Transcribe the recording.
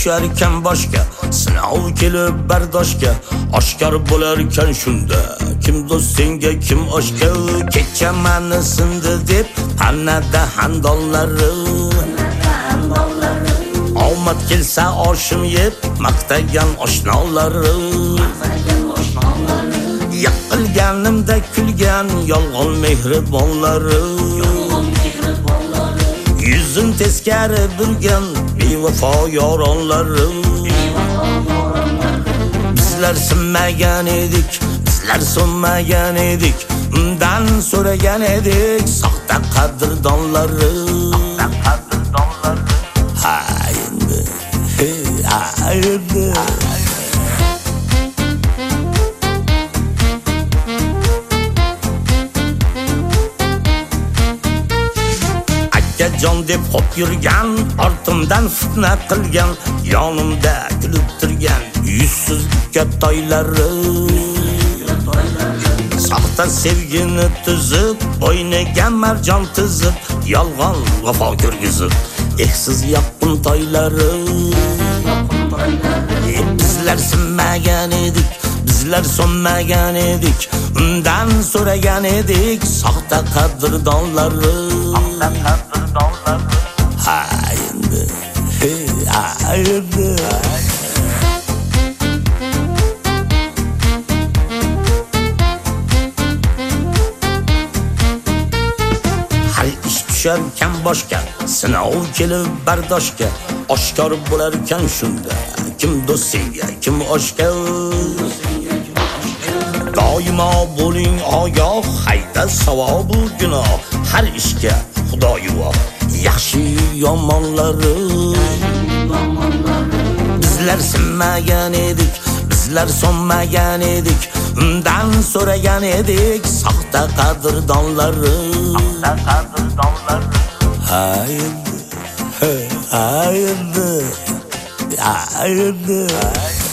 tushar ekan boshga, sinov kelib bardoshga, oshkor bo'lar ekan shunda, kim do'st senga kim oshka. Kecha meni sindi deb panada handonlari, omad kelsa oshim yeb maqtagan oshnolari, yiqilganimda kulgan yolg'on mehribonlari, yuzin teskari burgan bevafo yoronlari. Bizlar sinmagan edik, bizlar so'nmagan edik, undan so'ragan edik soxta qadrdonlari. Ha endi, ha endi. Jon deb hop yurgan, ortimdan fitna qilgan, yonimda kulib turgan yuzsiz toylari. Soxta sevgini tuzib, bo'yniga marjon tizib, yolg'on vafo ko'rgizib, ehsiz yoqqin toylari. Bizlar sinmagan edik, bizlar so'nmagan edik, undan so'ragan edik soxta qadrdonlari. Ha endi, ha endi. Har ish tushar ekan boshga, sinov kelib bardoshga, oshkor bo'lar ekan shunda, kim do'st senga kim oshka. Doimo bo'ling ogoh, hayda savobu gunoh, har ishga Xudoy voh, yaxshi yomonlari. Bizlar sinmagan edik, bizlar so'nmagan edik, undan so'ragan edik soxta qadrdonlari. Ha endi, ha endi, ha endi.